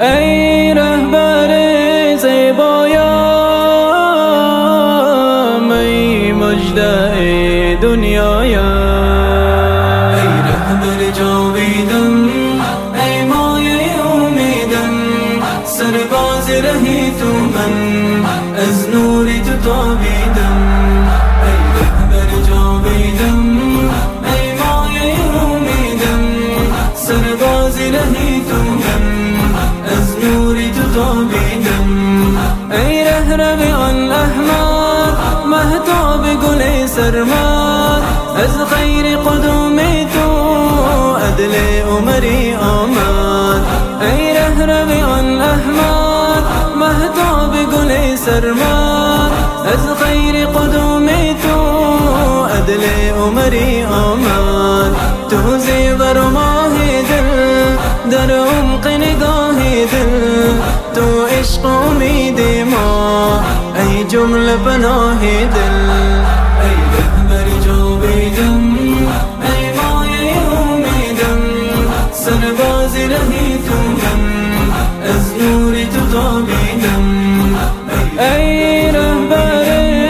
ای رهبر زیبایم، ای مژده دنیایم، ای رهبر جاویدم، ای مایه امیدم، سرباز رهی تو من، از نوری تو تابیدم. ای رهبر جاویدم، ای مایه امیدم، سرباز رهی تو من، از نوری تو تابیدم. ای رهرو آن احمد، مهتاب گل سرمد، از خیر قدوم تو عدل عمری آمد. ای رهرو آن احمد، مهتاب گل سرمد، از خیر قدوم تو عدل عمری آمد. تو زیور و ماه دل، در عمق نگاه دل، تو عشق و امید ما، ای جمله پناه دل. ای رهبر جاویدم، ای مایه امیدم، سرباز رهی تو من، از نوری تو تابیدم. ای رهبر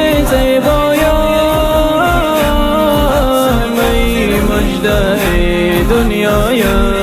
زیبایم، ای مژده دنیایم،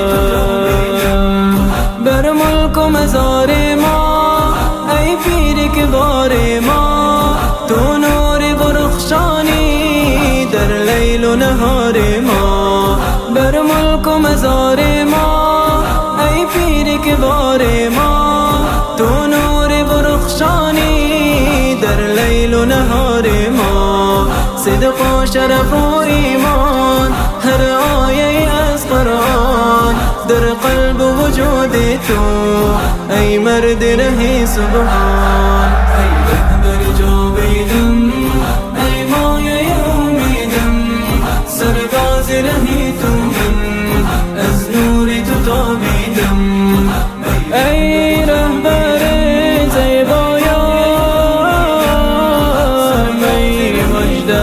بر ملک و مزار ما، ای پیر کبار ما، تو نور برخشانی در لیل و نهار ما. بر ملک و مزار ما، ای پیر کبار ما، تو نور برخشانی در لیل و نهار ما. صدق و شرف و ایمان، هر آیه از قرآن، در قلب و وجود تو، ای مرد ره سبحان. ای رهبر جاویدم، ای مایه امیدم، سرباز رهی تو من، از نوری تو تابیدم. ای رهبر زیبایم، ای مژده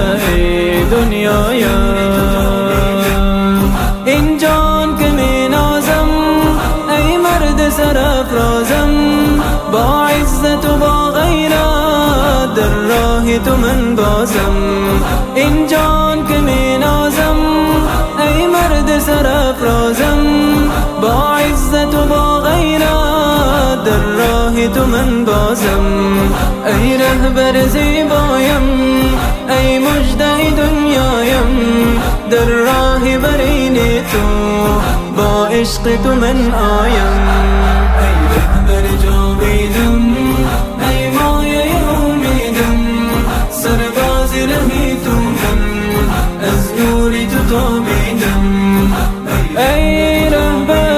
دنیایم، این جان که می نازم، ای مرد سرافرازم، با عزت و با غیرت در راه تو من بازم. این جان که می نازم، ای مرد سرافرازم، با عزت و با غیرت در راه تو من بازم. ای رهبر زیبایم، ای مژده دنیایم، در راه برین تو با عشق تو من آیم. ای رهبر جاویدم، ای مایه امیدم، سرباز رهی تو من، از نوری تو تابیدم. ای رهبر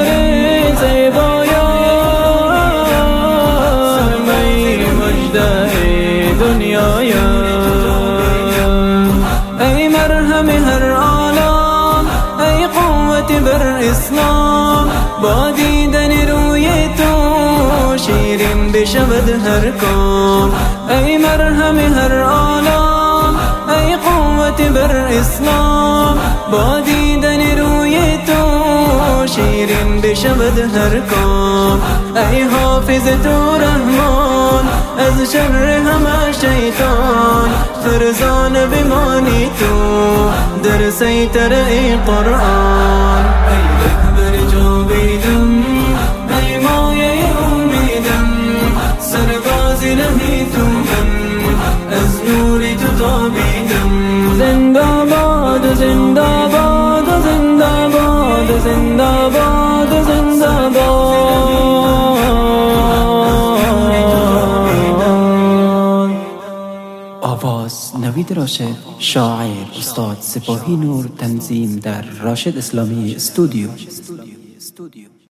زیبایم، ای مژده دنیایم، ای مرهم هر عالم، ای قوت بر اسلام، با دیدن روی تو شیرین بشود هر کام. ای مرهم هر عالم، ای قوت بر اسلام، با دیدن روی تو شیرین بشود هر کام. ای حافظ تو رحمان، از شر همه شیطان، فرزان بمانی تو در سیطره ای قرآن. ای رهبر جاویدم، ای مایه امیدم، سرباز رهی تو من، از نوری تو تابیدم. زنده باد زنده باد زنده باد زنده باد زنده باد. آواز نوید راشد، شاعر استاد سپاهی نور، تنظیم در راشد اسلامی استودیو.